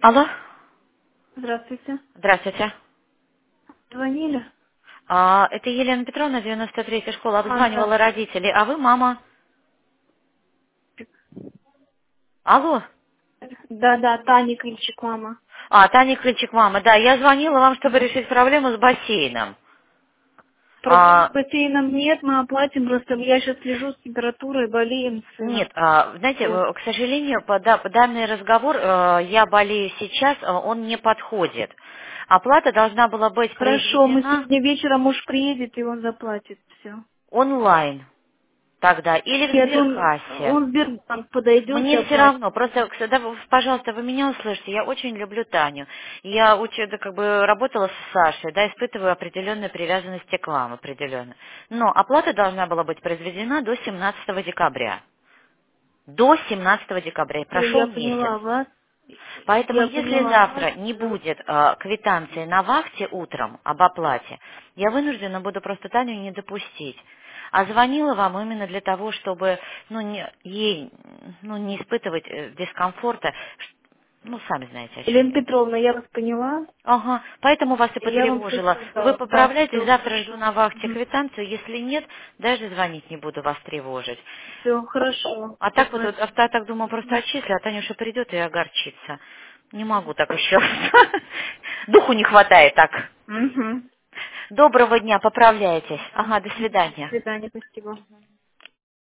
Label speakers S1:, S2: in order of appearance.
S1: Алло.
S2: Здравствуйте.
S1: Здравствуйте.
S2: Звонили?
S1: Это Елена Петровна, 93-я школа,
S2: Да.
S1: обзванивала родителей. А вы мама? Алло.
S2: Да, Таня Крильчик, мама.
S1: Таня Крыльчик, мама. Да, я звонила вам, чтобы решить проблему с бассейном.
S2: Проблем с бассейном нет, мы оплатим, просто я сейчас лежу с температурой, болеем с сыном.
S1: Нет, знаете,
S2: Вот.
S1: к сожалению, по данный разговор я болею сейчас, он не подходит. Оплата должна была быть
S2: Хорошо, мы
S1: произведена
S2: сегодня вечером муж приедет, и он заплатит все.
S1: онлайн тогда или в
S2: Нет,
S1: Сберкассе.
S2: он в Сбербанк подойдет и
S1: Мне все
S2: оплатит.
S1: равно, просто, да, пожалуйста, вы меня услышите, я очень люблю Таню. Я да, как бы работала с Сашей, да, испытываю определенную привязанность к вам, определенно. Но оплата должна была быть произведена до 17 декабря. До 17 декабря, и прошел
S2: Я
S1: месяц.
S2: поняла вас.
S1: Поэтому,
S2: Я
S1: если
S2: поняла вас.
S1: завтра не будет квитанции на вахте утром об оплате, я вынуждена буду просто Таню не допустить. А звонила вам именно для того, чтобы ей не испытывать дискомфорта. Сами знаете о чем
S2: Елена
S1: я.
S2: Петровна, я вас поняла.
S1: Ага, поэтому вас и
S2: Я вам все
S1: потревожила. Вы
S2: сказала. Да,
S1: поправляйтесь,
S2: все
S1: завтра жду
S2: хорошо.
S1: на вахте квитанцию. Если нет, даже звонить не буду вас тревожить.
S2: Все хорошо.
S1: А так вот,
S2: Давай.
S1: а так думаю, просто отчислю, а Танюша придет и огорчится. Не могу так еще. Духу не хватает так.
S2: Угу.
S1: Доброго дня, поправляйтесь. Ага, до
S2: До
S1: свидания.
S2: свидания, спасибо.